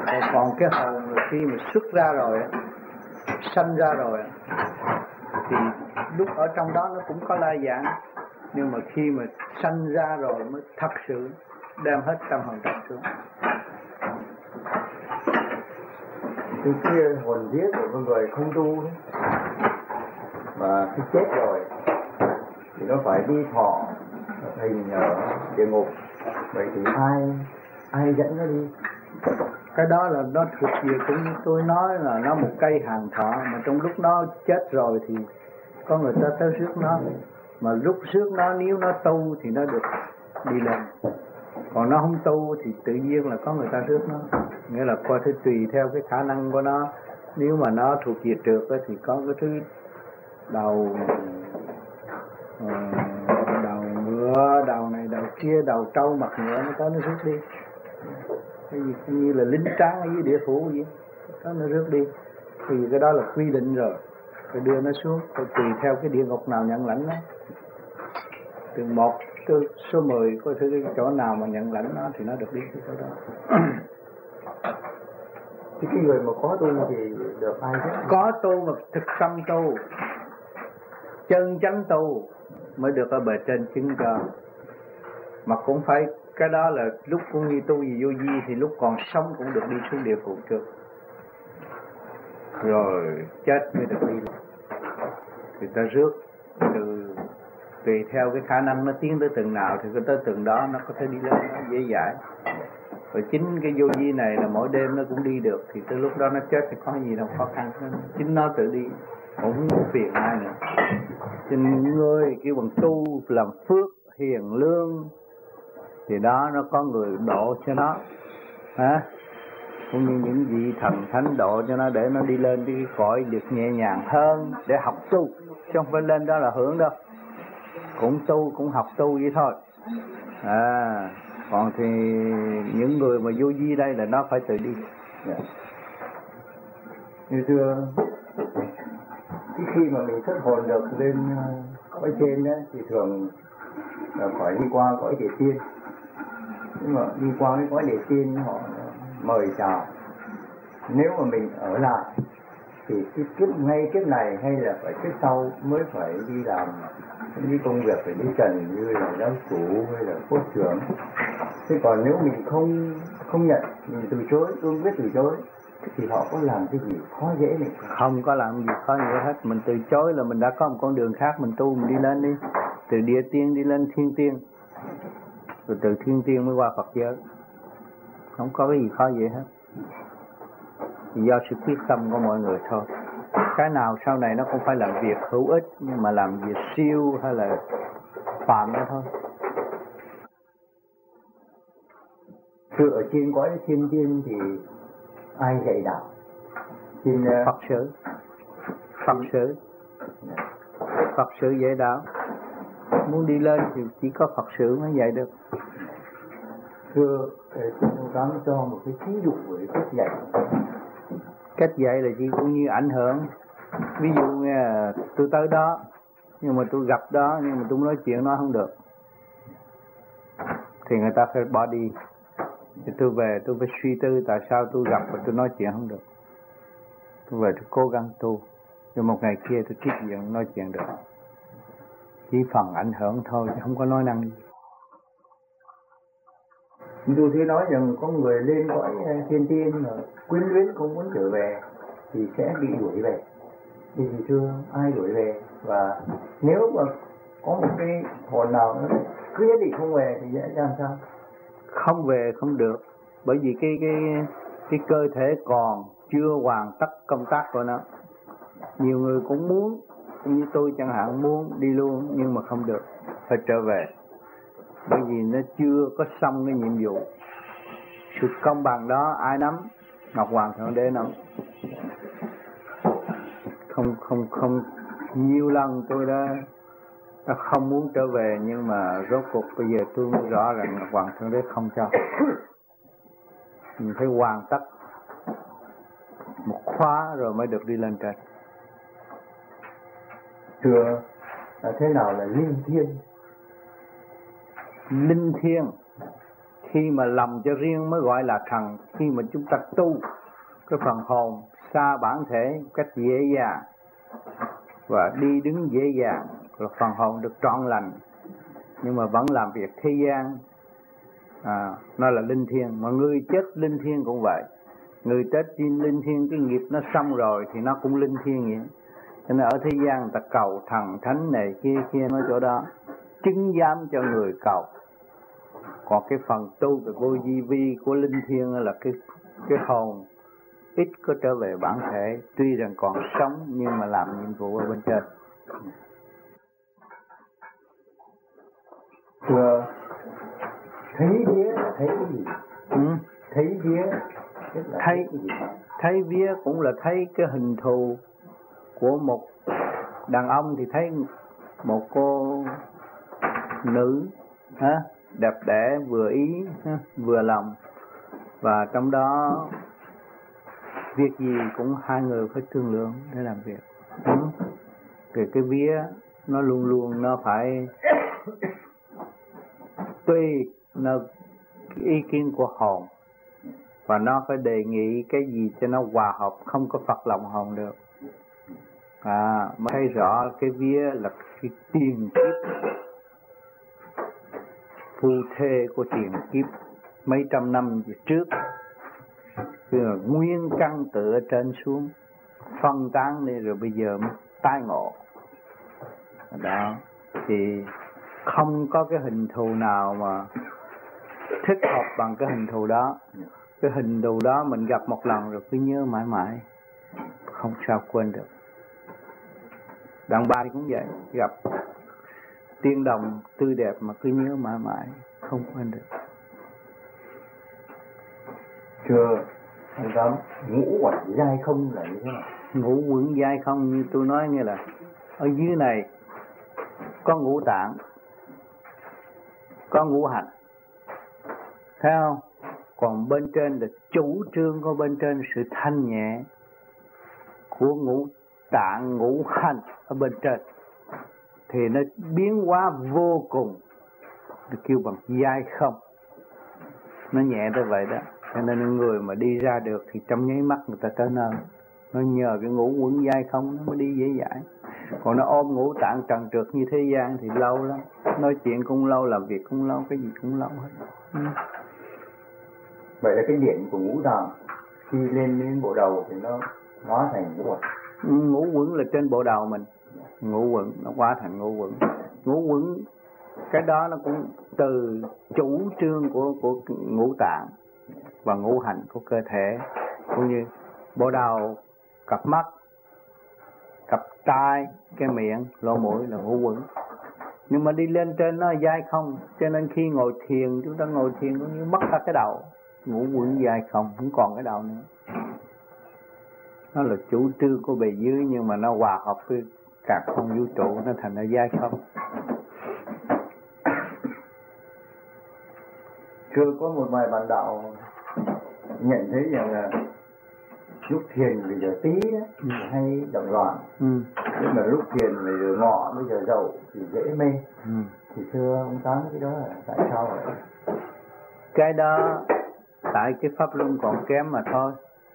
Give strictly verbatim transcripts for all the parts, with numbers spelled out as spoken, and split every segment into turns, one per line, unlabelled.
Rồi còn cái hồn khi mà xuất ra rồi, sanh ra rồi, thì lúc ở trong đó nó cũng có la dạng, nhưng mà khi mà sanh ra rồi mới thật sự đem hết tâm hồn tập xuống.
Cái kia hồn vía của con người không tu đấy, mà khi chết rồi thì nó phải đi thọ hình ở địa ngục. Vậy thì ai ai dẫn nó đi?
Cái đó là nó thuộc về, cũng như tôi nói là nó một cây hàng thọ, mà trong lúc nó chết rồi thì có người ta tới rước nó, mà lúc rước nó nếu nó tu thì nó được đi lên, còn nó không tu thì tự nhiên là có người ta rước nó. Nghĩa là coi thứ tùy theo cái khả năng của nó. Nếu mà nó thuộc về trượt thì có cái thứ đầu uh, đầu ngựa, đầu này đầu kia, đầu trâu mặt ngựa, nó có nó rước đi. Cái gì như là lính tráng ở dưới địa phủ vậy, có nó rước đi. Thì cái đó là quy định rồi, rồi đưa nó xuống, rồi tùy theo cái địa ngục nào nhận lãnh nó. Từ một từ số mười coi thử cái chỗ nào mà nhận lãnh nó thì nó được đi cái chỗ đó.
Thì cái người mà có tu thì được ai hết?
Có tu mà thực tâm tu, chân chánh tu mới được ở bề trên chứng cho. Mà cũng phải, cái đó là lúc cũng như tu gì vô vi thì lúc còn sống cũng được đi xuống địa phủ trước, rồi chết mới được đi. Thì ta rước từ tùy theo cái khả năng nó tiến tới từng nào thì tới từng đó nó có thể đi lên, nó dễ dãi. Rồi chính cái vô vi này là mỗi đêm nó cũng đi được, thì tới lúc đó nó chết thì có gì đâu khó khăn, chính nó tự đi, cũng không phiền ai nữa. Cho nên người kêu bằng tu làm phước hiền lương thì đó nó có người độ cho nó, hả? Cũng như những vị thần thánh độ cho nó để nó đi lên cái cõi được nhẹ nhàng hơn để học tu, chứ không phải lên đó là hưởng đâu. Cũng tu, cũng học tu vậy thôi. À, còn thì những người mà vô vi đây là nó phải tự đi.
Yeah. Như thưa, khi mà mình xuất hồn được lên cõi trên đó thì thường là phải đi qua cõi địa tiên. Nhưng mà đi qua cái cõi địa tiên họ mời chào. Nếu mà mình ở lại thì cái kiếp ngay kiếp này hay là phải kiếp sau mới phải đi làm những công việc phải đi trần như là giáo chủ hay là quốc trưởng. Thế còn nếu mình không không nhận, mình từ chối, cương quyết từ chối thì họ có làm cái gì khó dễ mình?
Không có làm gì khó dễ hết. Mình từ chối là mình đã có một con đường khác, mình tu mình đi lên đi, từ địa tiên đi lên thiên tiên, rồi từ thiên tiên mới qua Phật giới. Không có cái gì khó dễ hết, thì do sự quyết tâm của mọi người thôi. Cái nào sau này nó không phải làm việc hữu ích, nhưng mà làm việc siêu hay là phạm đó thôi.
Thưa, ở trên cõi thiên tiên thì ai dạy đạo? Trên uh...
Phật sự, Phật sự, Phật sự dạy đạo. Muốn đi lên thì chỉ có Phật sự mới dạy được.
Thưa, xin ông dám cho một cái ví dụ về cách dạy.
Cách dạy là chỉ cũng như ảnh hưởng. Ví dụ như tôi tới đó, nhưng mà tôi gặp đó, nhưng mà tôi nói chuyện nói không được, thì người ta phải bỏ đi. Thì tôi về tôi phải suy tư tại sao tôi gặp và tôi nói chuyện không được. Tôi về tôi cố gắng tu, nhưng một ngày kia tôi tiếp diện nói chuyện được. Chỉ phần ảnh hưởng thôi chứ không có nói năng gì.
Tôi thấy nói rằng có người lên cõi thiên tiên mà quyến luyến không muốn trở về thì sẽ bị đuổi về. Thì thưa, ai đuổi về? Và nếu mà có một cái hồn nào nó cứ nhất định không về thì sẽ làm sao?
Không về không được, bởi vì cái cái cái cơ thể còn chưa hoàn tất công tác của nó. Nhiều người cũng muốn, như tôi chẳng hạn muốn đi luôn, nhưng mà không được, phải trở về, bởi vì nó chưa có xong cái nhiệm vụ. Sự công bằng đó ai nắm? Ngọc Hoàng Thượng Đế nắm. Không không không nhiều lần tôi đã, đã không muốn trở về, nhưng mà rốt cuộc bây giờ tôi mới rõ rằng Ngọc Hoàng Thượng Đế không cho. Mình phải hoàn tất một khóa rồi mới được đi lên trên.
Thưa, thế nào là linh thiên?
Linh thiên Khi mà lầm cho riêng mới gọi là thần. Khi mà chúng ta tu cái phần hồn xa bản thể cách dễ dàng và đi đứng dễ dàng là phần hồn được trọn lành, nhưng mà vẫn làm việc thế gian, à, nó là linh thiêng. Mà người chết linh thiêng cũng vậy, người chết linh thiêng cái nghiệp nó xong rồi thì nó cũng linh thiêng vậy. Cho nên ở thế gian người ta cầu thần thánh này kia kia nói chỗ đó chứng giám cho người cầu. Còn cái phần tu về vô vi vi của linh thiêng là cái cái hồn ít có trở về bản thể, tuy rằng còn sống nhưng mà làm nhiệm vụ ở bên trên.
Thưa, thấy vía thấy cái gì?
Ừ.
Thấy vía
thấy thấy vía cũng là thấy cái hình thù của một đàn ông thì thấy một cô nữ ha, đẹp đẽ vừa ý ha, vừa lòng, và trong đó việc gì cũng hai người phải thương lượng để làm việc. Ừ. Thì cái vía nó luôn luôn nó phải tùy nó ý kiến của hồn, và nó phải đề nghị cái gì cho nó hòa hợp, không có phật lòng hồn được. À, mới thấy rõ cái vía là cái tiền kiếp phu thê của tiền kiếp mấy trăm năm trước,คือnguyên căn từ ở trên xuống phân tán đi rồi bây giờ mới tái ngộ. Đó thì không có cái hình thù nào mà thích hợp bằng cái hình thù đó. Cái hình thù đó mình gặp một lần rồi cứ nhớ mãi mãi, không sao quên được. Đàn bà thì cũng vậy, gặp tiên đồng tươi đẹp mà cứ nhớ mãi mãi, không quên được.
Thưa anh Tám, ngũ quẩn giai không là như thế nào?
Ngũ quẩn giai không như tôi nói nghe là ở dưới này có ngũ tạng, có ngũ hành, thấy không? Còn bên trên là chủ trương của bên trên sự thanh nhẹ của ngũ tạng ngũ hành ở bên trên thì nó biến hóa vô cùng, được kêu bằng giai không. Nó nhẹ tới vậy đó. Cho nên người mà đi ra được thì trong nháy mắt người ta tới nơi. Nó nhờ cái ngũ quẩn giai không nó mới đi dễ dãi. Còn nó ôm ngũ tạng trần trượt như thế gian thì lâu lắm. Nói chuyện cũng lâu, làm việc cũng lâu, cái gì cũng lâu hết. Ừ.
Vậy là cái điện của ngũ tạng khi lên đến bộ đầu thì nó hóa thành ngũ quẩn.
Ừ, ngũ quẩn là trên bộ đầu mình. Ngũ quẩn nó hóa thành ngũ quẩn. Ngũ quẩn cái đó nó cũng từ chủ trương của của ngũ tạng và ngũ hành của cơ thể, cũng như bộ đầu, cặp mắt, cặp tai, cái miệng, lỗ mũi là ngũ quẩn. Nhưng mà đi lên trên nó giai không, cho nên khi ngồi thiền chúng ta ngồi thiền cũng như mất cả cái đầu, ngũ quẩn giai không, không còn cái đầu nữa. Nó là chủ trương của bề dưới nhưng mà nó hòa hợp với cả không vũ trụ, nó thành ra giai không.
Chưa có một vài bạn đạo nhận thấy rằng là lúc thiền bây giờ tí đó, ừ. hay động loạn, ừ. nhưng mà lúc thiền bây giờ ngọ, bây giờ dậu thì dễ mê. Ừ. Thì thưa ông Tám, cái đó là tại sao vậy?
Cái đó tại cái pháp luân còn kém mà thôi.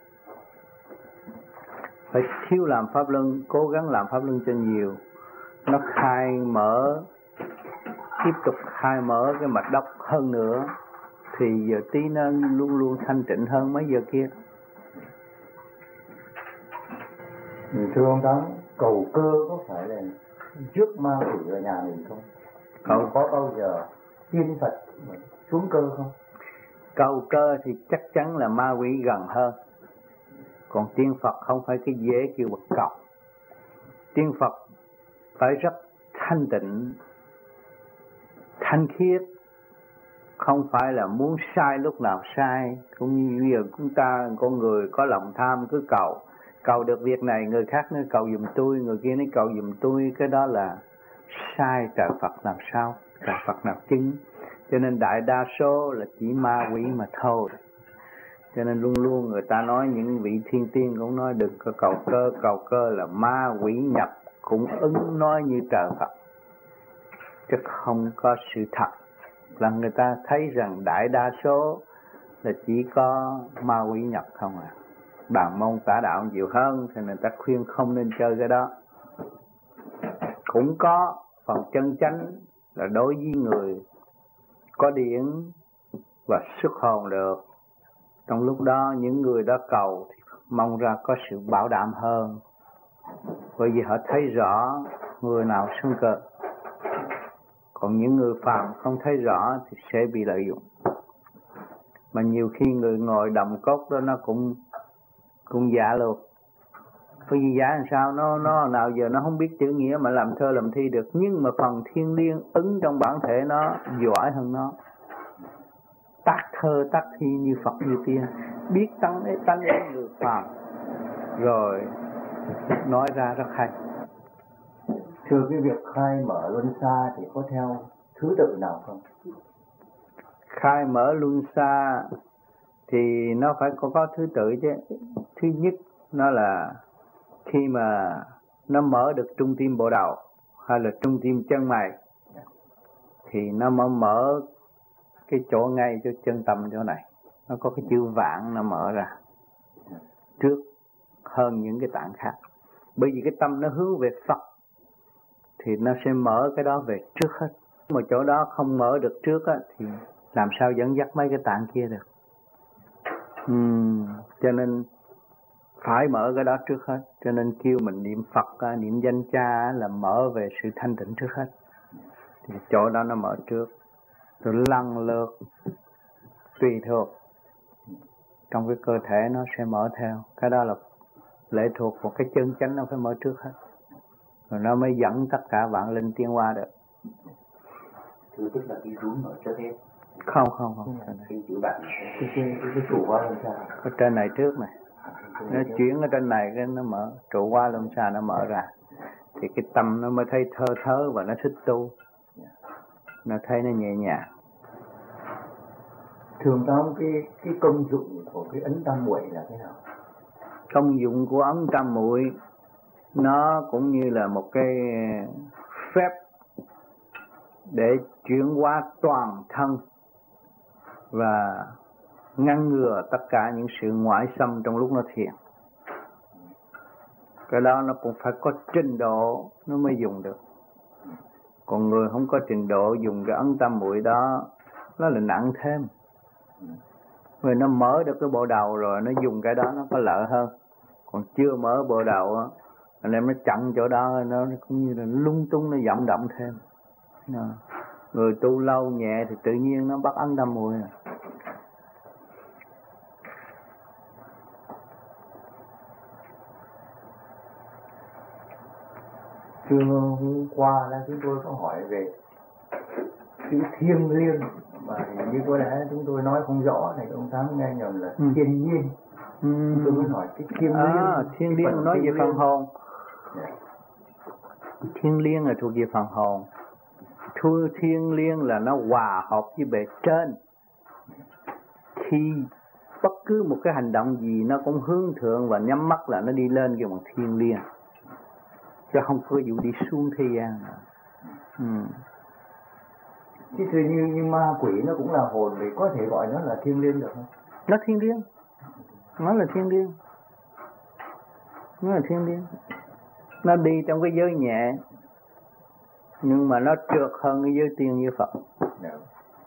Phải thiếu làm pháp luân, cố gắng làm pháp luân cho nhiều. Nó khai mở, tiếp tục khai mở cái mạch đốc hơn nữa thì giờ tí nó luôn luôn thanh tịnh hơn mấy giờ kia.
Thưa ông Tám, cầu cơ có phải là trước ma quỷ ở nhà mình không? Cầu có bao giờ tiên Phật xuống cơ không?
Cầu cơ thì chắc chắn là ma quỷ gần hơn. Còn tiên Phật không phải cái dễ kêu bật cầu. Tiên Phật phải rất thanh tịnh, thanh khiết, không phải là muốn sai lúc nào sai. Cũng như bây giờ chúng ta con người có lòng tham cứ cầu, cầu được việc này người khác nói cầu giùm tôi, người kia nói cầu giùm tôi, cái đó là sai trời Phật làm sao, trời Phật nào chứng. Cho nên đại đa số là chỉ ma quỷ mà thôi. Cho nên luôn luôn người ta nói, những vị thiên tiên cũng nói đừng có cầu cơ, cầu cơ là ma quỷ nhập cũng ứng nói như trời Phật, chứ không có sự thật. là người ta thấy rằng đại đa số là chỉ có ma quỷ nhập không à. Bàn môn tả đạo nhiều hơn thì người ta khuyên không nên chơi cái đó. Cũng có phần chân chánh là đối với người có điển và xuất hồn được. Trong lúc đó những người đó cầu thì mong ra có sự bảo đảm hơn, bởi vì họ thấy rõ người nào xung cực. Còn những người phàm không thấy rõ thì sẽ bị lợi dụng. Mà nhiều khi người ngồi đồng cốt đó nó cũng cũng giả luôn. Bởi vì giả làm sao nó nó nào giờ nó không biết chữ nghĩa mà làm thơ làm thi được, nhưng mà phần thiên liêng ứng trong bản thể nó giỏi hơn nó. Tác thơ tác thi như Phật như Tiên, biết tánh ấy tánh ấy người phàm rồi nói ra rất hay.
Thưa, cái việc khai mở luân xa thì có theo thứ tự nào không?
Khai mở luân xa thì nó phải có, có thứ tự chứ. Thứ nhất nó là khi mà nó mở được trung tim bộ đầu hay là trung tim chân mày thì nó mở mở cái chỗ ngay cho chân tâm chỗ này, nó có cái chữ vạn nó mở ra trước hơn những cái tạng khác. Bởi vì cái tâm nó hướng về Phật thì nó sẽ mở cái đó về trước hết. Mà chỗ đó không mở được trước á, thì làm sao dẫn dắt mấy cái tạng kia được. uhm, Cho nên phải mở cái đó trước hết. Cho nên kêu mình niệm Phật, niệm danh cha là mở về sự thanh tịnh trước hết. Thì chỗ đó nó mở trước, rồi lần lượt tùy thuộc trong cái cơ thể nó sẽ mở theo. Cái đó là lệ thuộc vào cái chân chánh, nó phải mở trước hết, rồi nó mới dẫn tất cả vạn linh tiến hóa được.
Thứ tức là cái rúm ở trước hết.
Không không không.
Cái chữ bạn cái cái cái trụ qua làm sao?
Ở trên này trước này, nó chuyển ở trên này cái nó mở trụ qua làm sao nó mở ra, thì cái tâm nó mới thấy thơ thớ và nó thích tu, nó thấy nó nhẹ nhàng.
Thường tao cái cái công dụng của cái ấn tam muội là thế nào?
Công dụng của ấn tam muội nó cũng như là một cái phép để chuyển hóa toàn thân và ngăn ngừa tất cả những sự ngoại xâm trong lúc nó thiền. Cái đó nó cũng phải có trình độ nó mới dùng được. Còn người không có trình độ dùng cái ấn tam muội đó nó là nặng thêm. Vì nó mở được cái bộ đầu rồi nó dùng cái đó nó có lợi hơn. Còn chưa mở bộ đầu á, anh em nó chặn chỗ đó, nó cũng như là lung tung, nó vọng động thêm. Người tu lâu nhẹ thì tự nhiên nó bắt ấn tam muội.
Thưa, hôm qua là chúng tôi có hỏi về chữ thiêng liêng mà như có lẽ chúng tôi nói không rõ này, ông Tám nghe nhầm là ừ. thiên nhiên. Ừ. Tôi mới hỏi cái thiêng liêng.
À, thiêng liêng nói về phần hồn. Yeah. Thiêng liêng là thuộc về phần hồn. Thu thiêng liêng là nó hòa hợp với bề trên. Khi bất cứ một cái hành động gì nó cũng hướng thượng và nhắm mắt là nó đi lên cái bằng thiêng liêng, chứ không có vụ đi xuống thế gian. Ừ.
Chứ thưa như, như ma quỷ nó cũng là hồn thì có thể gọi nó là thiêng liêng được không?
Nó thiêng liêng, nó là thiêng liêng, nó là thiêng liêng. Nó đi trong cái giới nhẹ, nhưng mà nó trượt hơn cái giới tiên như Phật.
Yeah.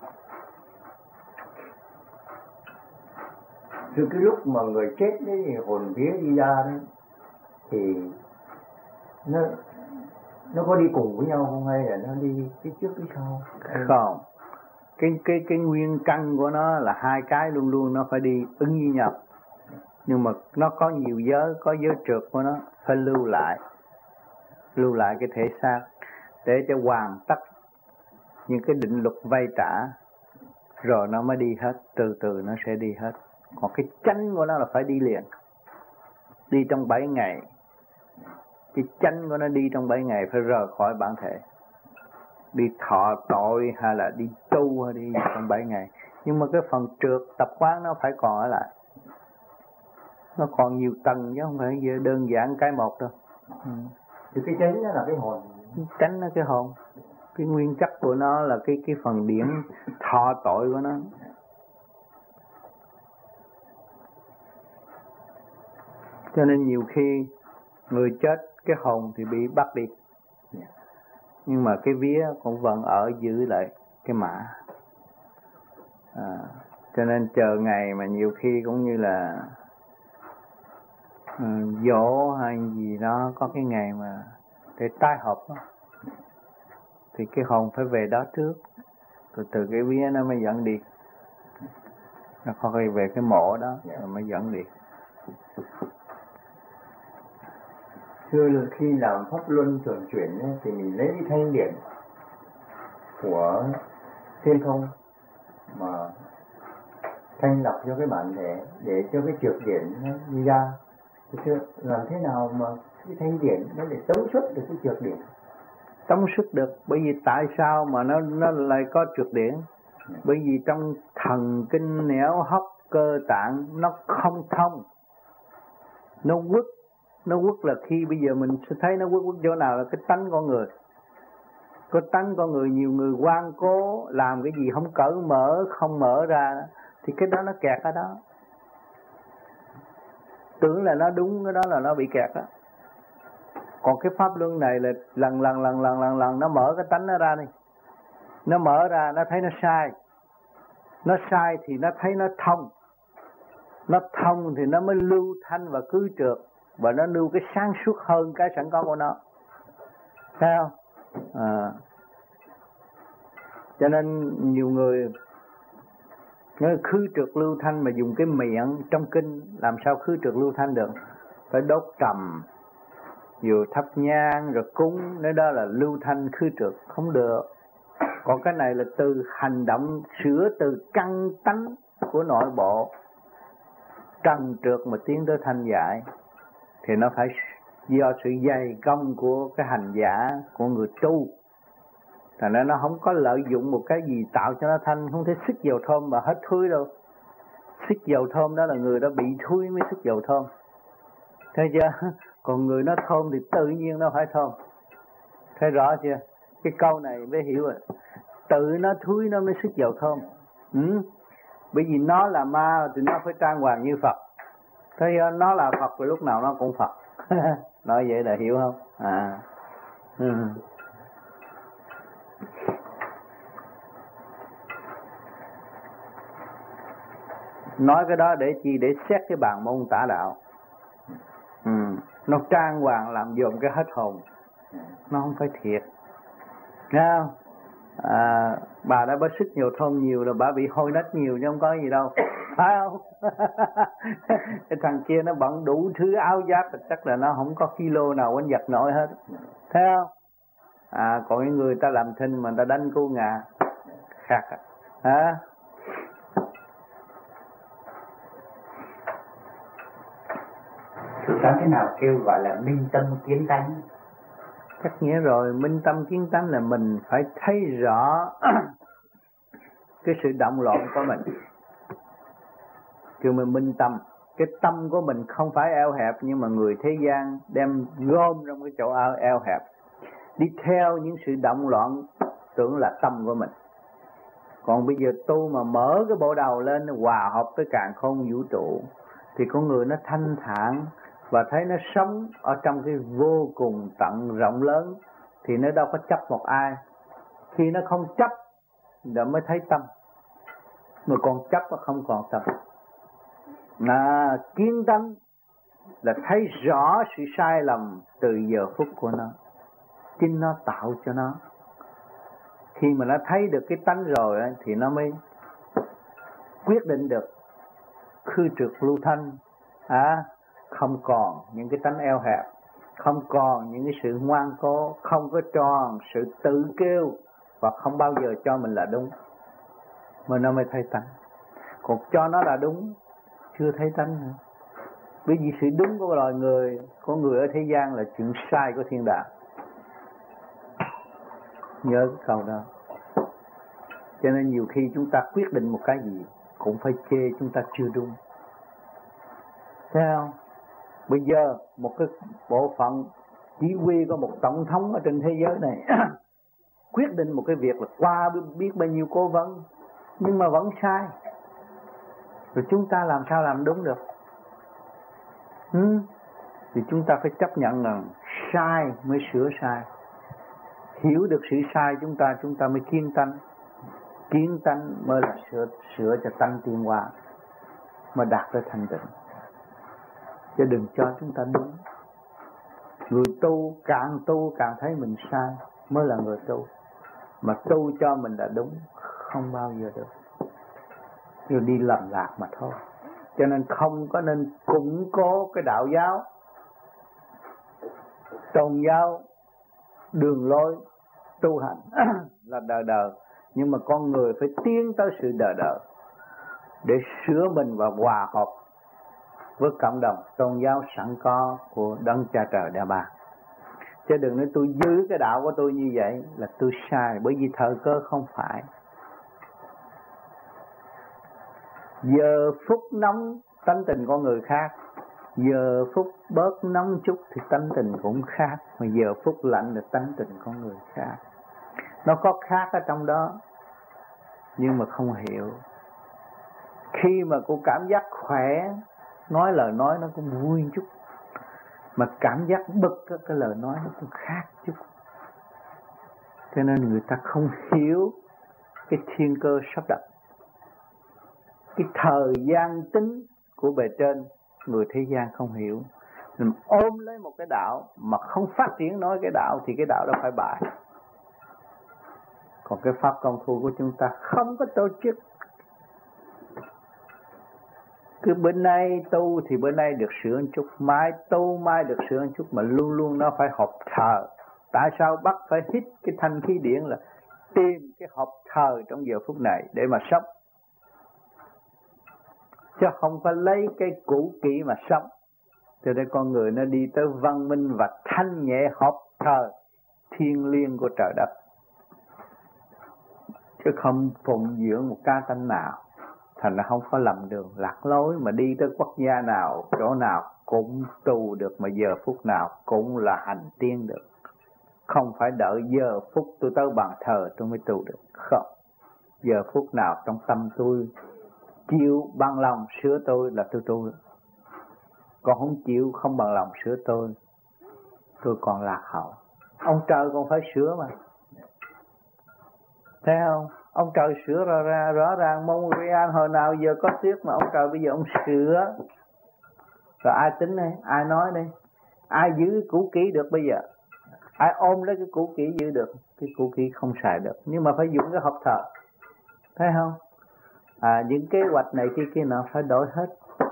Từ cái lúc mà người chết đấy thì hồn vía đi ra đấy thì nó nó có đi cùng với nhau không, hay là nó đi cái trước cái sau?
Không, cái cái cái nguyên căn của nó là hai cái luôn luôn nó phải đi ứng với nhau, nhưng mà nó có nhiều giới, có giới trượt của nó phải lưu lại, lưu lại cái thể xác để cho hoàn tất những cái định luật vay trả, rồi nó mới đi hết, từ từ nó sẽ đi hết. Còn cái chánh của nó là phải đi liền, đi trong bảy ngày. Cái chánh của nó đi trong bảy ngày phải rời khỏi bản thể, đi thọ tội hay là đi tu hay đi trong bảy ngày. Nhưng mà cái phần trượt tập quán nó phải còn ở lại, nó còn nhiều tầng chứ không phải đơn giản cái một đâu. Ừ.
Thì cái chánh đó là cái hồn.
Chánh là cái hồn, cái nguyên chất của của nó là cái cái phần điển thọ tội của nó. Cho nên nhiều khi người chết cái hồn thì bị bắt đi, nhưng mà cái vía cũng vẫn ở giữ lại cái mã. À, cho nên chờ ngày mà nhiều khi cũng như là um, dỗ hay gì đó, có cái ngày mà để tái hợp đó, thì cái hồn phải về đó trước, từ từ cái vía nó mới dẫn đi, nó khỏi về cái mộ đó rồi mới dẫn đi.
Thưa là khi làm pháp luân thường chuyển ấy, thì mình lấy cái thanh điển của thiên không mà thanh lọc cho cái bản thể để cho cái trược điển nó đi ra. Thì thưa, làm thế nào mà cái thanh điển nó để tống xuất được cái trược điển?
Tống xuất được, bởi vì tại sao mà nó nó lại có trược điển? Bởi vì trong thần kinh nẻo hấp cơ tạng nó không thông, nó quất. Nó quất là khi bây giờ mình sẽ thấy nó quất quất chỗ nào là cái tánh con người. Có tánh con người, nhiều người ngoan cố làm cái gì không cởi mở, không mở ra, thì cái đó nó kẹt ở đó. Tưởng là nó đúng, cái đó là nó bị kẹt đó. Còn cái pháp luân này là lần lần lần lần lần lần nó mở cái tánh nó ra đi. Nó mở ra, nó thấy nó sai. Nó sai thì nó thấy nó thông. Nó thông thì nó mới lưu thanh và cứ trượt, và nó lưu cái sáng suốt hơn cái sẵn có của nó. Thấy không? À. Cho nên nhiều người nói khứ trượt lưu thanh mà dùng cái miệng trong kinh làm sao khứ trượt lưu thanh được? Phải đốt trầm, vừa thắp nhang rồi cúng, nói đó là lưu thanh khứ trượt, không được. Còn cái này là từ hành động sửa từ căn tánh của nội bộ trần trượt mà tiến tới thanh giải, thì nó phải do sự dày công của cái hành giả, của người tu. Thành ra nó không có lợi dụng một cái gì tạo cho nó thanh, không thể xích dầu thơm mà hết thui đâu. Xích dầu thơm đó là người đó bị thui mới xích dầu thơm. Thấy chưa? Còn người nó thơm thì tự nhiên nó phải thơm. Thấy rõ chưa? Cái câu này mới hiểu rồi. Tự nó thui nó mới xích dầu thơm. Ừ? Bởi vì nó là ma thì nó phải trang hoàng như Phật. Thấy chưa? Nó là Phật thì lúc nào nó cũng Phật. Nói vậy là hiểu không? À. Ừ. Nói cái đó để chi? Để xét cái bàn môn tả đạo. Ừ. Nó trang hoàng làm dồn cái hết hồn. Nó không phải thiệt. Nghe không? À, bà đã bớt sức nhiều thơm nhiều là bà bị hôi nách nhiều chứ không có gì đâu. Phải không? Cái thằng kia nó bận đủ thứ áo giáp, chắc là nó không có kilo nào quánh giật nổi hết. Thấy không? À, còn những người ta làm thinh mà người ta đánh cô ngà khác à. Hả?
Thực ra thế nào kêu gọi là minh tâm kiến tánh?
Chắc nghĩa rồi, minh tâm kiến tánh là mình phải thấy rõ cái sự động loạn của mình. Kêu mình minh tâm. Cái tâm của mình không phải eo hẹp, nhưng mà người thế gian đem gom trong cái chỗ eo hẹp, đi theo những sự động loạn tưởng là tâm của mình. Còn bây giờ tu mà mở cái bộ đầu lên, hòa hợp với càn khôn vũ trụ, thì con người nó thanh thản và thấy nó sống ở trong cái vô cùng tận rộng lớn, thì nó đâu có chấp một ai. Khi nó không chấp rồi mới thấy tâm, mà còn chấp nó không còn tâm. Là kiến tánh là thấy rõ sự sai lầm từ giờ phút của nó, chính nó tạo cho nó. Khi mà nó thấy được cái tánh rồi ấy, thì nó mới quyết định được khư trượt lưu thanh, à, không còn những cái tánh eo hẹp, không còn những cái sự ngoan cố, không có tròn sự tự kêu và không bao giờ cho mình là đúng, mà nó mới thấy tánh. Còn cho nó là đúng chưa thấy tánh nữa. Bởi vì sự đúng của loài người, của người ở thế gian là chuyện sai của thiên đàng. Nhớ cái câu đó. Cho nên nhiều khi chúng ta quyết định một cái gì cũng phải chê chúng ta chưa đúng. Thấy không? Bây giờ một cái bộ phận chỉ huy có một tổng thống ở trên thế giới này quyết định một cái việc là qua biết bao nhiêu cố vấn, nhưng mà vẫn sai. Rồi chúng ta làm sao làm đúng được? Ừ. Thì chúng ta phải chấp nhận rằng sai mới sửa sai. Hiểu được sự sai chúng ta, chúng ta mới kiên tánh. Kiên tánh mới là sửa, sửa cho tánh tiến hóa, mà đạt tới thanh tịnh. Chứ đừng cho chúng ta đúng. Người tu càng tu càng thấy mình sai mới là người tu. Mà tu cho mình là đúng không bao giờ được. Rồi đi lầm lạc mà thôi. Cho nên không có nên củng cố cái đạo giáo, tôn giáo, đường lối tu hành là đời đời. Nhưng mà con người phải tiến tới sự đời đời để sửa mình và hòa hợp với cộng đồng tôn giáo sẵn có của Đấng Cha Trời đã ban. Chứ đừng nói tôi giữ cái đạo của tôi như vậy là tôi sai, bởi vì thời cơ không phải. Giờ phút nóng tánh tình con người khác, giờ phút bớt nóng chút thì tánh tình cũng khác, mà giờ phút lạnh là tánh tình con người khác. Nó có khác ở trong đó, nhưng mà không hiểu. Khi mà cô cảm giác khỏe, nói lời nói nó cũng vui chút, mà cảm giác bực cái lời nói nó cũng khác chút. Cho nên người ta không hiểu cái thiên cơ sắp đặt, cái thời gian tính của bề trên, người thế gian không hiểu. Mình ôm lấy một cái đạo mà không phát triển nói cái đạo thì cái đạo đó phải bại. Còn cái pháp công phu của chúng ta không có tổ chức. Cứ bữa nay tu thì bữa nay được sửa một chút, mai tu mai được sửa một chút, mà luôn luôn nó phải hợp thờ. Tại sao bắt phải hít cái thanh khí điển là tìm cái hợp thờ trong giờ phút này để mà sống, chứ không phải lấy cái cũ kỹ mà sống. Cho nên con người nó đi tới văn minh và thanh nhẹ hợp thờ thiên liêng của trời đất, chứ không phụng dưỡng một cá tánh nào. Thành ra không có lầm đường lạc lối, mà đi tới quốc gia nào, chỗ nào cũng tu được, mà giờ phút nào cũng là hành tiên được. Không phải đợi giờ phút tôi tới bàn thờ tôi mới tu được. Không. Giờ phút nào trong tâm tôi chịu bằng lòng sửa tôi là tôi tu được. Còn không chịu không bằng lòng sửa tôi, tôi còn lạc hậu. Ông trời còn phải sửa mà. Thấy không? Ông trời sửa ra, ra rõ ràng. Montreal hồi nào giờ có tiếc mà ông trời bây giờ ông sửa. Rồi ai tính đây? Ai nói đây? Ai giữ cũ kỹ được bây giờ? Ai ôm lấy cái cũ kỹ giữ được? Cái cũ kỹ không xài được, nhưng mà phải dùng cái hộp thờ. Thấy không? À, những kế hoạch này kia kia nào phải đổi hết.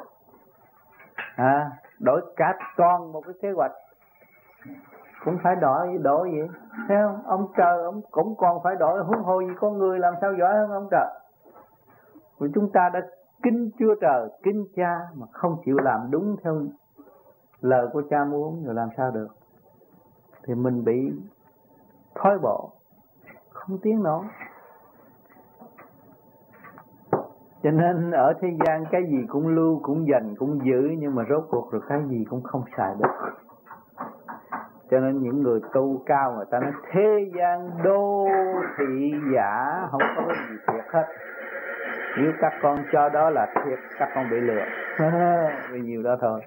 À, đổi cả toàn một cái kế hoạch cũng phải đổi, đổi vậy. Thấy không? Ông trời ông cũng còn phải đổi, huống hồ gì con người làm sao giỏi hơn ông trời. Vì chúng ta đã kính Chúa Trời, kính Cha mà không chịu làm đúng theo lời của Cha muốn, rồi làm sao được? Thì mình bị thoái bộ, không tiến nổi. Cho nên ở thế gian cái gì cũng lưu, cũng dành, cũng giữ, nhưng mà rốt cuộc rồi cái gì cũng không xài được. Cho nên những người tu cao người ta nói thế gian đô thị giả, không có cái gì thiệt hết. Nếu các con cho đó là thiệt, các con bị lừa. Vì nhiều đó thôi.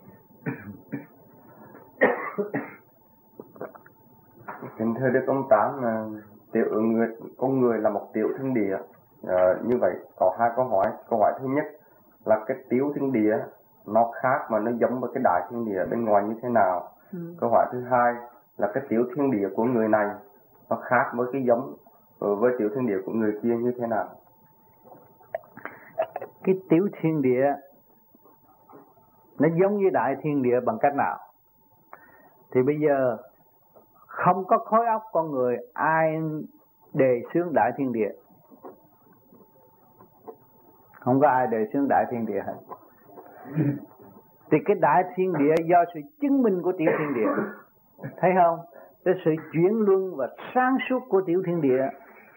Kính thưa Đức ông Tám, tiểu người con người là một tiểu thiên địa. À, như vậy có hai câu hỏi. Câu hỏi thứ nhất là cái tiểu thiên địa nó khác mà nó giống với cái đại thiên địa bên ngoài như thế nào? Ừ. Câu hỏi thứ hai là cái tiểu thiên địa của người này nó khác với cái giống với tiểu thiên địa của người kia như thế nào?
Cái tiểu thiên địa nó giống với đại thiên địa bằng cách nào? Thì bây giờ không có khối óc con người ai đề xướng đại thiên địa. Không có ai đề xướng đại thiên địa hết. Thì cái đại thiên địa do sự chứng minh của tiểu thiên địa. Thấy không? Cái sự chuyển luân và sáng suốt của tiểu thiên địa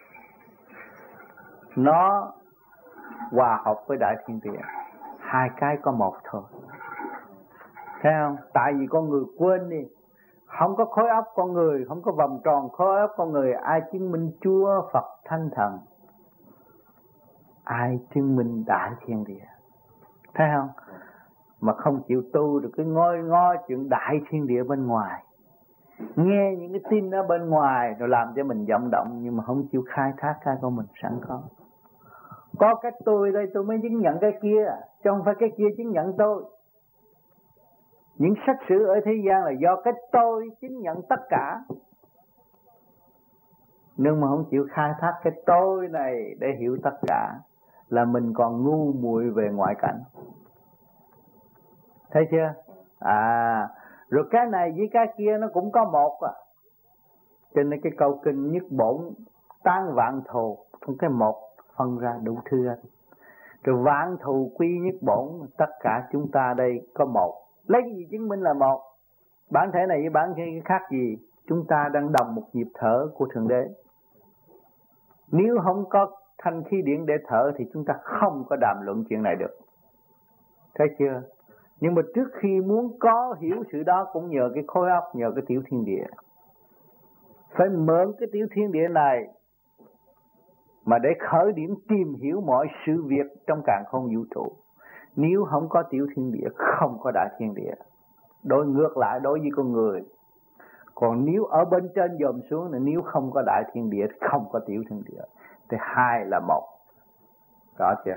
nó hòa hợp với đại thiên địa. Hai cái có một thôi. Thấy không? Tại vì con người quên đi, Không có khối óc con người, không có vòng tròn khối óc con người, ai chứng minh Chúa Phật Thánh Thần? Ai chứng minh đại thiên địa? Thấy không? Mà không chịu tu được, cái ngoi ngó chuyện đại thiên địa bên ngoài, nghe những cái tin ở bên ngoài rồi làm cho mình vọng động, nhưng mà không chịu khai thác cái của mình sẵn có. Có cái tôi đây tôi mới chứng nhận cái kia, chứ không phải cái kia chứng nhận tôi. Những sách sử ở thế gian là do cái tôi chứng nhận tất cả, nhưng mà không chịu khai thác cái tôi này để hiểu tất cả, là mình còn ngu muội về ngoại cảnh. Thấy chưa? À, rồi cái này với cái kia nó cũng có một à. Cho nên cái câu kinh nhất bổn tán vạn thù, trong cái một phân ra đủ thứ hết. Rồi vạn thù quy nhất bổn, tất cả chúng ta đây có một. Lấy cái gì chứng minh là một? Bản thể này với bản thể khác gì? Chúng ta đang đồng một nhịp thở của Thượng Đế. Nếu không có thanh khí điển để thở thì chúng ta không có đàm luận chuyện này được. Thấy chưa? Nhưng mà trước khi muốn có hiểu sự đó cũng nhờ cái khối óc, nhờ cái tiểu thiên địa. Phải mượn cái tiểu thiên địa này mà để khởi điểm tìm hiểu mọi sự việc trong càn khôn vũ trụ. Nếu không có tiểu thiên địa, không có đại thiên địa. Đối ngược lại đối với con người. Còn nếu ở bên trên dòm xuống, nếu không có đại thiên địa, không có tiểu thiên địa, thì hai là một. Rõ chưa?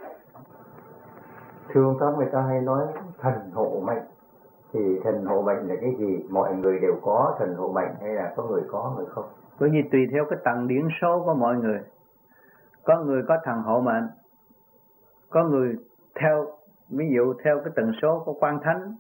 Thưa ông Tám, người ta hay nói thần hộ mệnh. Thì thần hộ mệnh là cái gì? Mọi người đều có thần hộ mệnh hay là có người có, người không?
Bởi vì tùy theo cái tầng điển số của mọi người. Có người có thần hộ mệnh, có người theo, ví dụ theo cái tần số của quan thánh,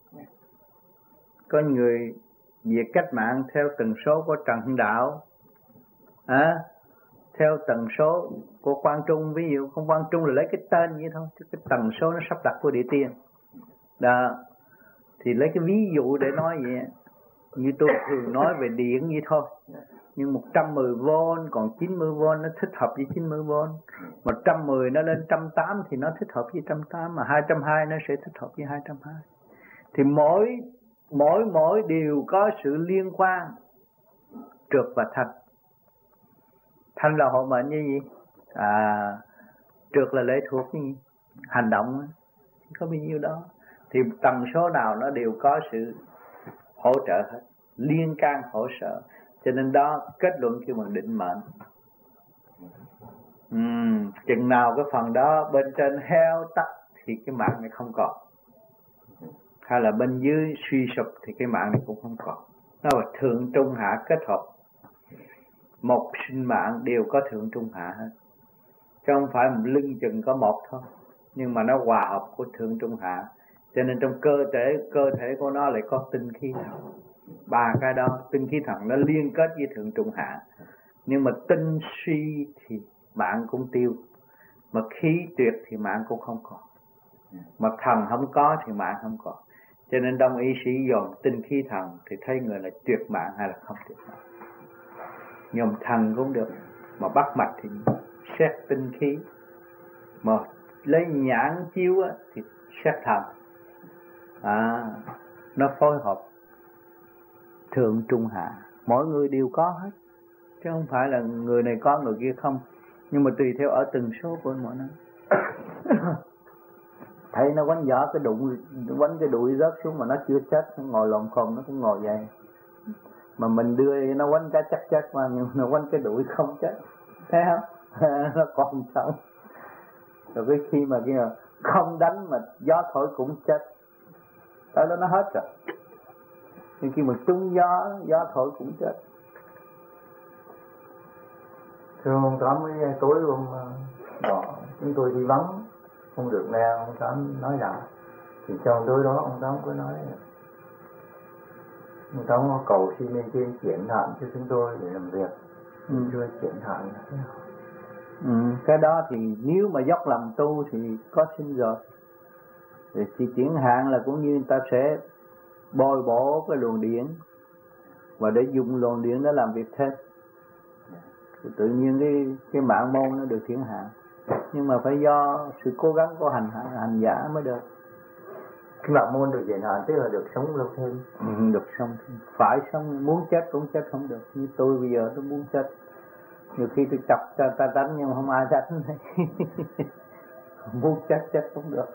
có người về cách mạng theo tần số của Trần Hưng Đạo, à, theo tần số của Quang Trung. Ví dụ không Quang Trung là lấy cái tên vậy thôi, chứ cái tần số nó sắp đặt của địa tiên đó. Thì lấy cái ví dụ để nói vậy, như tôi thường nói về điện vậy thôi. Nhưng một trăm mười vôn còn chín mươi vôn nó thích hợp với chín mươi vôn, một trăm mười nó lên một trăm tám thì nó thích hợp với một trăm tám, mà hai trăm hai nó sẽ thích hợp với hai trăm hai. Thì mỗi mỗi mỗi đều có sự liên quan trượt và thanh. Thanh là hộ mệnh như gì? À, trượt là lệ thuộc như gì? Hành động có bao nhiêu đó. Thì tần số nào nó đều có sự hỗ trợ hết, liên can hỗ trợ. Cho nên đó kết luận kêu bằng định mệnh. uhm, Chừng nào cái phần đó bên trên heo tắt thì cái mạng này không còn, hay là bên dưới suy sụp thì cái mạng này cũng không còn. Nó là thượng trung hạ kết hợp. Một sinh mạng đều có thượng trung hạ hết, chứ không phải một lưng chừng có một thôi. Nhưng mà nó hòa hợp của thượng trung hạ. Cho nên trong cơ thể cơ thể của nó lại có tinh khí thần. Ba cái đó, tinh khí thần nó liên kết với thượng trung hạ. Nhưng mà tinh suy thì mạng cũng tiêu, mà khí tuyệt thì mạng cũng không còn, mà thần không có thì mạng không còn. Cho nên đông y sĩ dồn tinh khí thần thì thấy người là tuyệt mạng hay là không tuyệt mạng. Nhòm thần cũng được, mà bắt mạch thì xét tinh khí, mà lấy nhãn chiếu thì xét thần. À, nó phối hợp thượng trung hạ, mỗi người đều có hết, chứ không phải là người này có người kia không. Nhưng mà tùy theo ở từng số của mọi người. Thấy nó quánh giỏ cái đụng, quánh cái đuôi rớt xuống mà nó chưa chết, nó ngồi lộn khom nó cũng ngồi vậy. Mà mình đưa nó quánh cái chắc chết mà, nhưng nó quánh cái đuôi không chết, thấy không? Nó còn sống. Rồi cái khi mà kia không đánh mà gió thổi cũng chết, tới đó nó hết rồi. Nhưng khi mà trúng gió, gió thổi cũng chết.
Thưa ông Tám, mấy tối hôm đó chúng tôi đi vắng, không được nghe ông Tám nói rằng, thì trong tối đó ông Tám có nói ông Tám có cầu xin lên trên chuyển hạn cho chúng tôi để làm việc. Ừ. Chưa chuyển hạn là thế nào?
Ừ, cái đó thì nếu mà dốc lòng tu thì có xin rồi. Thì chuyển hạn là cũng như người ta sẽ bồi bổ cái luồng điển và để dùng luồng điển đó làm việc thêm. Thì tự nhiên cái cái mạng môn nó được chuyển hạn, nhưng mà phải do sự cố gắng của hành hành giả mới được.
Cái đạo môn được giải hạn tức là được sống lâu thêm.
Ừ, được sống phải sống, muốn chết cũng chết không được. Như tôi bây giờ tôi muốn chết, nhiều khi tôi chọc cho ta đánh nhưng mà không ai đánh. Muốn chết chết không được.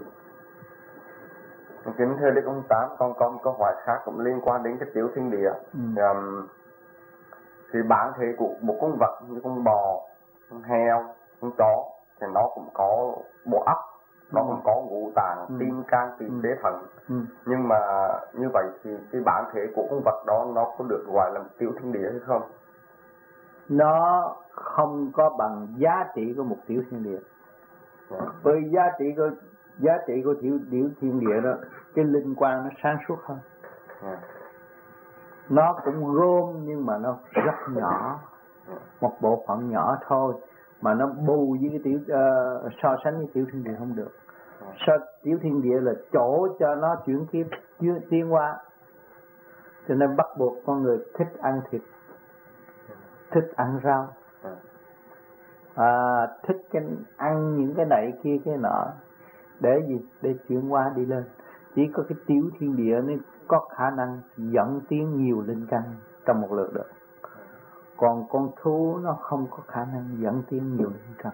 Kính thưa Đức ông Tám, con có một câu hỏi khác cũng liên quan đến cái tiểu thiên địa.
Ừ.
Um, thì bản thể của một con vật như con bò, con heo, con chó thì nó cũng có bộ óc, nó
ừ.
cũng có ngũ tạng,
ừ.
tim, can, tỳ, phế, thận.
ừ.
Nhưng mà như vậy thì cái bản thể của con vật đó nó có được gọi là tiểu thiên địa hay không?
Nó không có bằng giá trị của một tiểu thiên địa. Yeah. Bởi giá trị của giá trị của tiểu tiểu thiên địa đó, cái linh quang nó sáng suốt hơn. Yeah. Nó cũng gom nhưng mà nó rất nhỏ, một bộ phận nhỏ thôi, mà nó bù với cái tiểu uh, so sánh với tiểu thiên địa không được. So, tiểu thiên địa là chỗ cho nó chuyển kiếp tiến hóa, cho nên bắt buộc con người thích ăn thịt, thích ăn rau, à, thích cái ăn những cái này kia cái nọ, để gì? Để chuyển hóa đi lên. Chỉ có cái tiểu thiên địa nó có khả năng dẫn tiến nhiều linh căn trong một lượt được. Còn con thú nó không có khả năng dẫn tiến nhiều linh căn.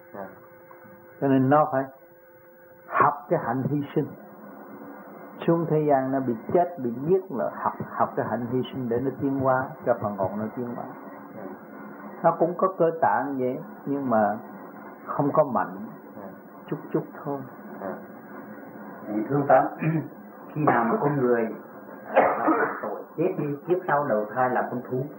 Cho nên nó phải học cái hạnh hy sinh. Xuống thế gian nó bị chết, bị giết là học học cái hạnh hy sinh để nó tiến hóa, cho phần hồn nó tiến hóa. Nó cũng có cơ tạng vậy, nhưng mà không có mạnh, chút chút thôi.
Thương Tám, khi nào mà con người tội chết đi, kiếp sau đầu thai là con thú,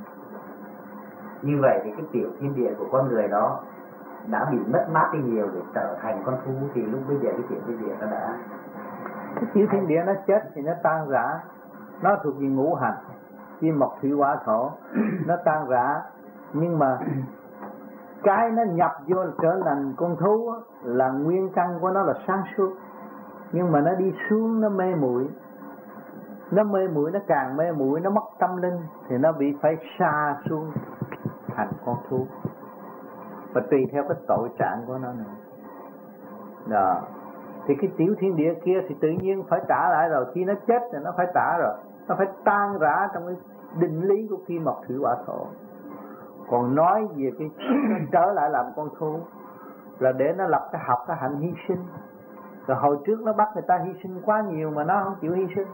như vậy thì cái tiểu thiên địa của con người đó đã bị mất mát đi nhiều để trở thành con thú, thì lúc bây giờ cái tiểu thiên địa nó đã
cái tiểu thiên địa nó chết thì nó tan rã, nó thuộc về ngũ hành kim mộc thủy hỏa thổ, nó tan rã, nhưng mà cái nó nhập vô trở thành con thú là nguyên căn của nó là sáng suốt, nhưng mà nó đi xuống nó mê muội, nó mê muội, nó càng mê muội, nó mất tâm linh thì nó bị phải sa xuống thành con thú, và tùy theo cái tội trạng của nó nữa. Đó. Thì cái tiểu thiên địa kia thì tự nhiên phải trả lại rồi, khi nó chết thì nó phải trả rồi, nó phải tan rã trong cái định lý của kim mộc thủy hỏa thổ. Còn nói về cái trở lại làm con thú là để nó lập cái học cái hạnh hy sinh. Rồi hồi trước nó bắt người ta hy sinh quá nhiều mà nó không chịu hy sinh.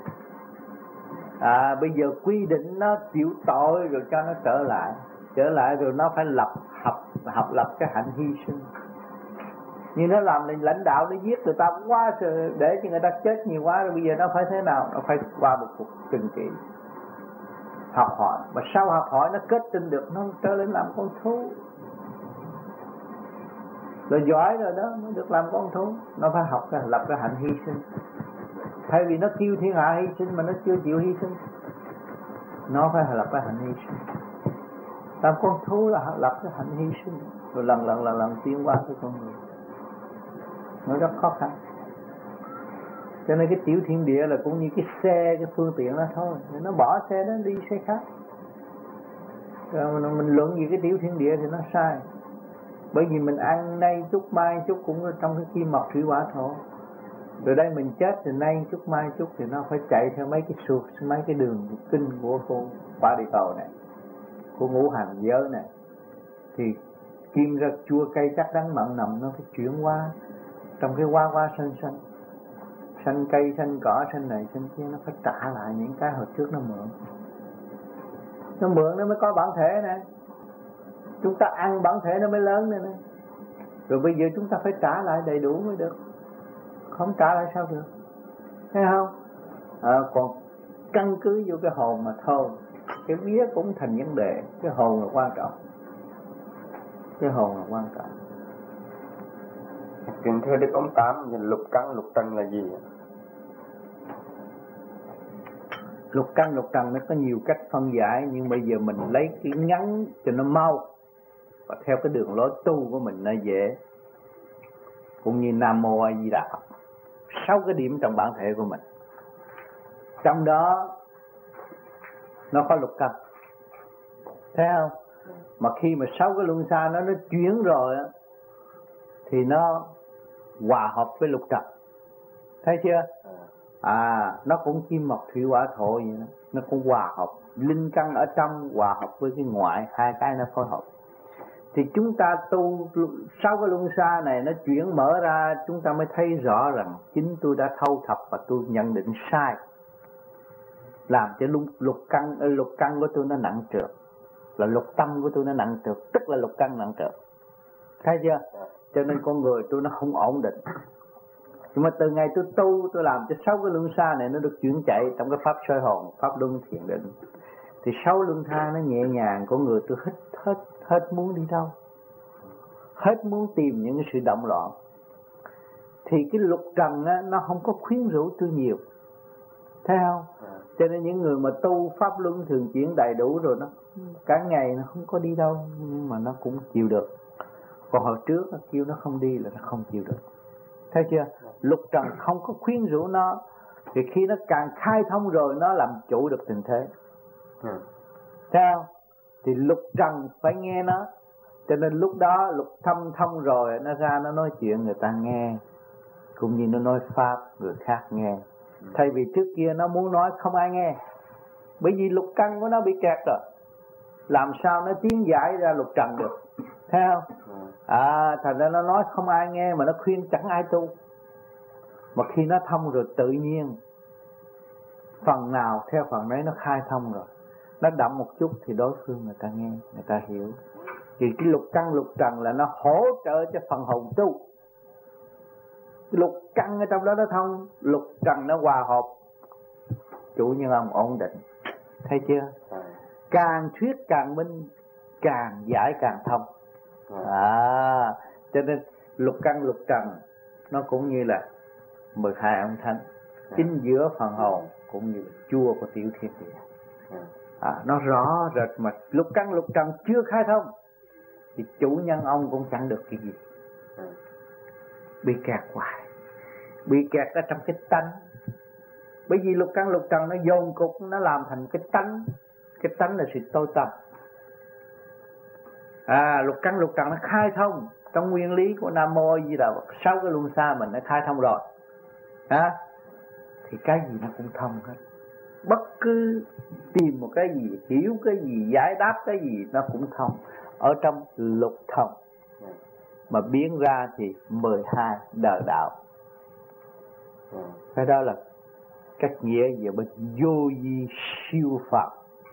À, bây giờ quy định nó chịu tội rồi cho nó trở lại, trở lại rồi nó phải lập học học lập cái hạnh hy sinh. Nhưng nó làm lãnh đạo, nó giết người ta quá, để cho người ta chết nhiều quá, rồi bây giờ nó phải thế nào? Nó phải qua một cuộc trừng trị, học hỏi, mà sau học hỏi nó kết tinh được, nó trở lên làm con thú. Rồi giỏi rồi đó mới được làm con thú. Nó phải học cái lập cái hạnh hy sinh. Thay vì nó kêu thiên hạ hy sinh mà nó chưa chịu hy sinh, nó phải lập cái hạnh hy sinh. Làm con thú là lập cái hạnh hy sinh, rồi lần lần lần lần tiến qua cái con người. Nó rất khó khăn. Cho nên cái tiểu thiên địa là cũng như cái xe, cái phương tiện đó thôi. Nó bỏ xe đó đi xe khác. Rồi mình luận về cái tiểu thiên địa thì nó sai. Bởi vì mình ăn nay chút mai chút cũng trong cái kim mộc thủy hỏa thổ. Rồi đây mình chết thì nay chút mai chút thì nó phải chạy theo mấy cái suột, mấy cái đường kinh của con quả địa cầu này, của ngũ hành giới này. Thì kim ra chua cay chắc đắng mặn nồng nó phải chuyển qua trong cái hoa hoa xanh xanh, xanh cây xanh cỏ xanh này xanh kia, nó phải trả lại những cái hồi trước nó mượn. Nó mượn nó mới có bản thể nè. Chúng ta ăn bản thể nó mới lớn nữa nè. Rồi bây giờ chúng ta phải trả lại đầy đủ mới được. Không trả lại sao được? Thấy không? À, còn căn cứ vô cái hồn mà thôi. Cái vía cũng thành vấn đề. Cái hồn là quan trọng. Cái hồn là quan trọng.
Kính thưa Đức ông Tám, lục căn lục trần là gì?
Lục căn lục trần nó có nhiều cách phân giải, nhưng bây giờ mình lấy cái ngắn cho nó mau, và theo cái đường lối tu của mình nó dễ. Cũng như Nam Mô A Di Đà Phật, sáu cái điểm trong bản thể của mình, trong đó nó có lục căn, thấy không? Mà khi mà sáu cái luân xa nó nó chuyển rồi á, thì nó hòa hợp với lục trần. Thấy chưa? À, nó cũng kim mộc thủy hỏa thổ vậy đó. Nó cũng hòa hợp, linh căn ở trong hòa hợp với cái ngoại, hai cái nó phối hợp. Thì chúng ta tu sau cái luân xa này nó chuyển mở ra, chúng ta mới thấy rõ rằng chính tôi đã thâu thập và tôi nhận định sai, làm cho lục, lục căn lục căn của tôi nó nặng trược, là lục tâm của tôi nó nặng trược, tức là lục căn nặng trược. Thấy chưa? Cho nên con người tôi nó không ổn định. Nhưng mà từ ngày tôi tu, tôi làm cho sáu cái luân xa này nó được chuyển chạy trong cái pháp soi hồn, pháp luân thiền định. Thì sáu luân xa nó nhẹ nhàng, con người tôi hết hết hết muốn đi đâu, hết muốn tìm những cái sự động loạn. Thì cái lục trần á, nó không có khuyến rũ tôi nhiều, thấy không? Cho nên những người mà tu pháp luân thường chuyển đầy đủ rồi, nó cả ngày nó không có đi đâu, nhưng mà nó cũng chịu được. Còn hồi trước nó kêu nó không đi là nó không chịu được. Thấy chưa? Lục trần không có khuyến rũ nó, thì khi nó càng khai thông rồi nó làm chủ được tình thế. Thấy không? Thì lục trần phải nghe nó. Cho nên lúc đó lục thâm thông rồi nó ra nó nói chuyện người ta nghe, cũng như nó nói pháp người khác nghe. Thay vì trước kia nó muốn nói không ai nghe, bởi vì lục căn của nó bị kẹt rồi, làm sao nó tiến giải ra lục trần được. Thấy không? À, thành ra nó nói không ai nghe, mà nó khuyên chẳng ai tu. Mà khi nó thông rồi tự nhiên phần nào theo phần đấy nó khai thông rồi, nó đậm một chút thì đối phương người ta nghe, người ta hiểu. Thì cái lục căn lục trần là nó hỗ trợ cho phần hồn tu. Cái lục căn ở trong đó nó thông, lục trần nó hòa hợp, chủ nhân ông ổn định. Thấy chưa? Càng thuyết càng minh, càng giải càng thông. À, cho nên lục căn lục trần nó cũng như là mười hai ông thánh, chính giữa phần hồn cũng như là chua của tiểu thiên địa. À, nó rõ rệt mà lục căn lục trần chưa khai thông thì chủ nhân ông cũng chẳng được cái gì. Bị kẹt hoài, bị kẹt ở trong cái tánh. Bởi vì lục căn lục trần nó dồn cục, nó làm thành cái tánh. Cái tánh là sự tối tâm. À, lục căn lục trần nó khai thông trong nguyên lý của Nam Mô A Di Đà Phật, sáu cái luân xa mình nó khai thông rồi. À, thì cái gì nó cũng thông hết. Bất cứ tìm một cái gì, hiểu cái gì, giải đáp cái gì nó cũng thông. Ở trong lục thông mà biến ra thì mười hai đời đạo. Cái đó là cách nghĩa về bên vô vi siêu Phật.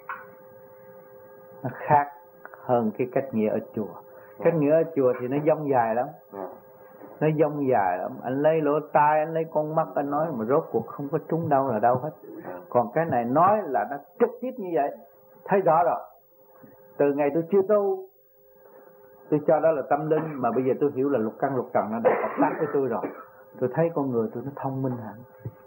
Nó khác hơn cái cách nghĩa ở chùa. Cách nghĩa ở chùa thì nó dông dài lắm. Nó dông dài lắm. Anh lấy lỗ tai, anh lấy con mắt, anh nói mà rốt cuộc không có trúng đâu là đâu hết. Còn cái này nói là nó trực tiếp như vậy. Thấy rõ rồi. Từ ngày tôi chưa tu, tôi cho đó là tâm linh, mà bây giờ tôi hiểu là lục căn lục trần nó đã hợp tác với tôi rồi. Tôi thấy con người tôi nó thông minh hẳn.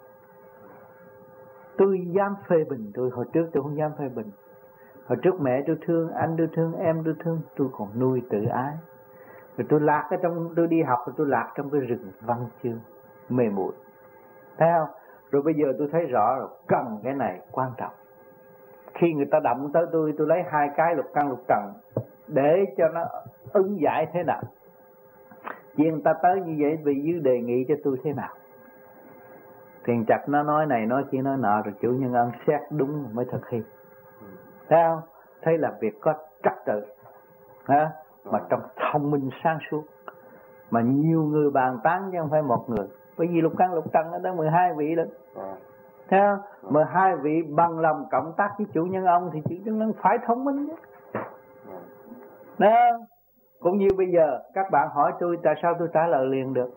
Tôi dám phê bình tôi, hồi trước tôi không dám phê bình. Hồi trước mẹ tôi thương, anh tôi thương, em tôi thương, tôi còn nuôi tự ái. Rồi tôi lạc ở trong, tôi đi học rồi tôi lạc trong cái rừng văn chương mê muội. Thấy không? Rồi bây giờ tôi thấy rõ rồi, cần cái này quan trọng. Khi người ta động tới tôi, tôi lấy hai cái lục căn lục trần để cho nó ứng giải thế nào. Vì người ta tới như vậy vì dưới đề nghị cho tôi thế nào. Thiền Trạch nó nói này nói kia nói nọ, rồi chủ nhân ân xét đúng mới thực hiện. Thấy không? Thấy là việc có trật tự, ha? Mà trong thông minh sáng suốt, mà nhiều người bàn tán chứ không phải một người. Bởi vì lục căn lục trần ở đó mười hai vị đó. Thấy không? mười hai vị bằng lòng cộng tác với chủ nhân ông thì chủ nhân ông phải thông minh chứ. Đó. Cũng như bây giờ các bạn hỏi tôi tại sao tôi trả lời liền được.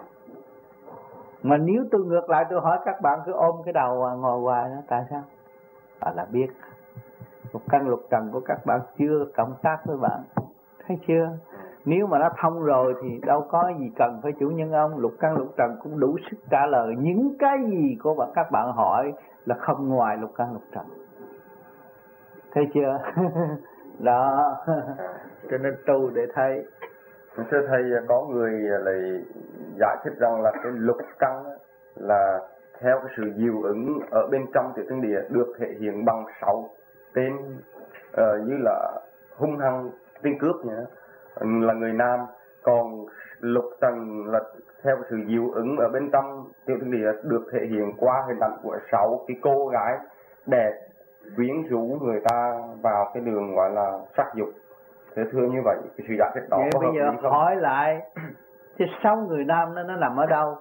Mà nếu tôi ngược lại tôi hỏi các bạn cứ ôm cái đầu ngồi hoài đó, tại sao? Bạn là biết lục căn lục trần của các bạn chưa cộng tác với bạn. Thấy chưa? Nếu mà nó thông rồi thì đâu có gì cần phải chủ nhân ông. Lục căn lục trần cũng đủ sức trả lời những cái gì của các bạn hỏi là không ngoài lục căn lục trần. Thấy chưa? Đó. Cho nên tu để thấy.
Thưa thầy, có người lại giải thích rằng là cái lục căn là theo cái sự dịu ứng ở bên trong tiểu thiên địa được thể hiện bằng sáu tên, uh, như là hung hăng, tên cướp nhá, là người nam. Còn lục trần là theo sự dịu ứng ở bên trong tiểu thiên địa được thể hiện qua hình ảnh của sáu cái cô gái đẹp quyến rũ người ta vào cái đường gọi là sắc dục. Thế thưa như vậy cái sự giải thích đó
vậy
có
bây
hợp
giờ
lý không?
hỏi lại cái sáu người nam nó nó nằm ở đâu?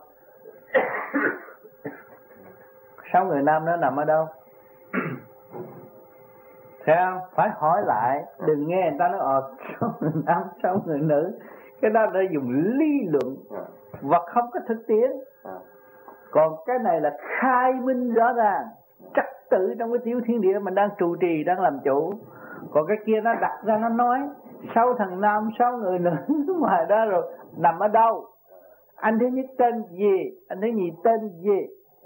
Sáu người nam nó nằm ở đâu? Thấy không? Phải hỏi lại, đừng nghe người ta nói ờ sáu người nam, sáu người nữ. Cái đó để dùng lý luận và không có thực tiễn. Còn cái này là khai minh rõ ràng, trật tự trong cái tiểu thiên địa mình đang trụ trì, đang làm chủ. Còn cái kia nó đặt ra nó nói sáu thằng nam, sáu người nữ ngoài đó rồi nằm ở đâu? Anh thứ nhất tên gì? Anh thứ nhì tên gì?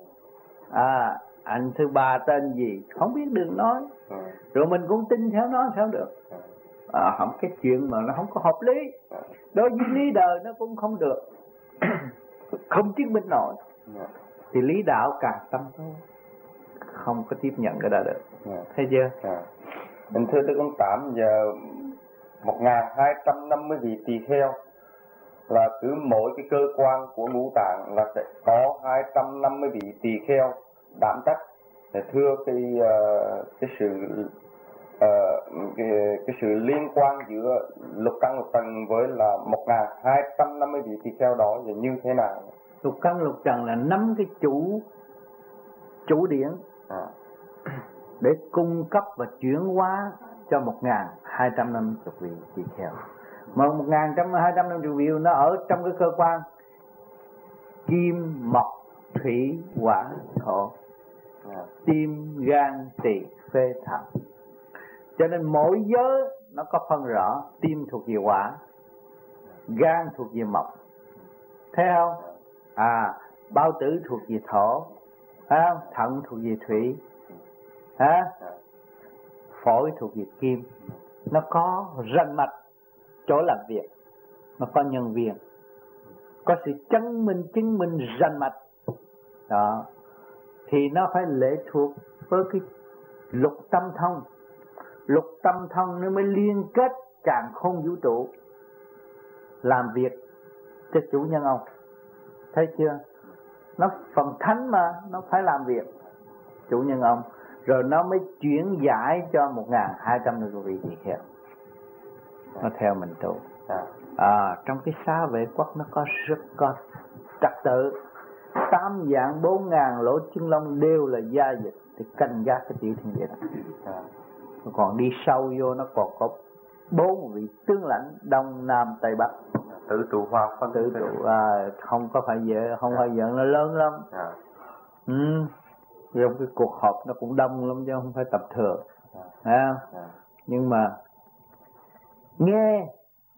À, anh thứ ba tên gì? Không biết đừng nói. Rồi mình cũng tin theo nó sao được? À, không, cái chuyện mà nó không có hợp lý. Đối với lý đời nó cũng không được. Không chứng minh nổi. Thì lý đạo càng tâm thôi, không có tiếp nhận cái đó được. Thấy chưa?
Mình thưa tới ông Tám, giờ một nghìn hai trăm năm mươi vị tỳ kheo là cứ mỗi cái cơ quan của ngũ tạng là sẽ có hai trăm năm mươi vị tỳ kheo đảm trách. Để thưa cái uh, cái sự uh, cái, cái sự liên quan giữa lục căn lục trần với là một nghìn hai trăm năm mươi vị tỳ kheo đó là như thế nào?
Lục căn lục trần là năm cái chủ chủ điển à, để cung cấp và chuyển hóa cho một nghìn hai trăm năm mươi vị tỳ kheo. Mà một nghìn hai trăm năm mươi vị nó ở trong cái cơ quan kim, mộc, thủy, hỏa, thổ, tim, gan, tỳ, phế, thận. Cho nên mỗi giới nó có phân rõ. Tim thuộc về hỏa, gan thuộc về mộc, thấy không? À, bao tử thuộc về thổ, thấy không? Thận thuộc về thủy, hả? Phổi thuộc về kim. Nó có ranh mạch chỗ làm việc, nó có nhân viên, có sự chứng minh chứng minh ranh mạch đó, thì nó phải lệ thuộc với cái lục tâm thông. Lục tâm thông nó mới liên kết càn khôn vũ trụ làm việc cho chủ nhân ông. Thấy chưa? Nó phần thánh mà, nó phải làm việc chủ nhân ông, rồi nó mới chuyển giải cho một nghìn hai trăm năm mươi vị tỳ kheo. Nó theo mình tu. À, trong cái xá vệ quốc nó có rất có trật tự. Tám dạng bốn ngàn lỗ chân lông đều là gia dịch thì canh gác cái tiểu thiên địa đó. À, còn đi sâu vô nó còn có bốn vị tướng lãnh đông nam tây bắc.
Tự trụ hòa phân
tự trụ à, không có phải vậy, không phải vậy, nó lớn lắm. À. Ừ. Trong cái cuộc họp nó cũng đông lắm chứ không phải tập thường. À. À. À. Nhưng mà nghe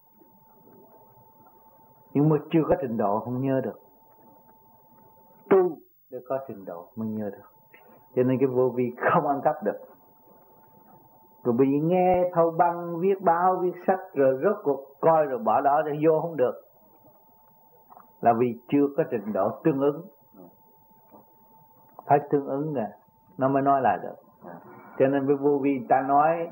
nhưng mà chưa có trình độ không nhớ được. Tu để có trình độ mới nhớ được. Cho nên cái vô vi không ăn cắp được. Rồi bị nghe thâu băng, viết báo, viết sách rồi rốt cuộc coi rồi bỏ đó rồi vô không được. Là vì chưa có trình độ tương ứng. Phải tương ứng nè, nó mới nói lại được. Cho nên với vô vi ta nói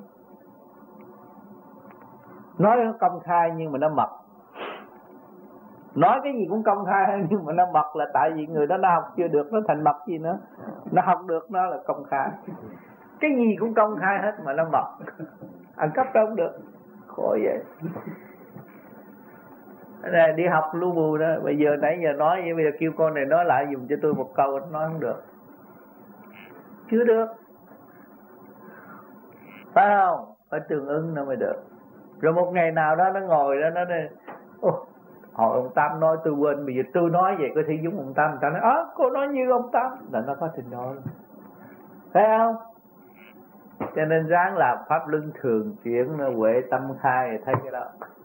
Nói nó công khai nhưng mà nó mật. Nói cái gì cũng công khai nhưng mà nó mật là tại vì người đó nó học chưa được, nó thành mật gì nữa. Nó học được nó là công khai. Cái gì cũng công khai hết mà nó mật. Ăn cắp đâu cũng được. Khổ vậy. Này, đi học lưu bù đó. Bây giờ nãy giờ nói vậy, bây giờ kêu con này nói lại dùng cho tôi một câu, nói không được. Chưa được. Phải không? Phải tương ứng nó mới được. Rồi một ngày nào đó nó ngồi đó nó nói ô, hồi ông Tam nói tôi quên, bây giờ tôi nói vậy có thể giống ông Tam. Người ta nói ớ cô nói như ông Tam là nó có trình độ. Thấy không? Cho nên ráng làm pháp luân thường chuyển, huệ tâm khai, thấy cái đó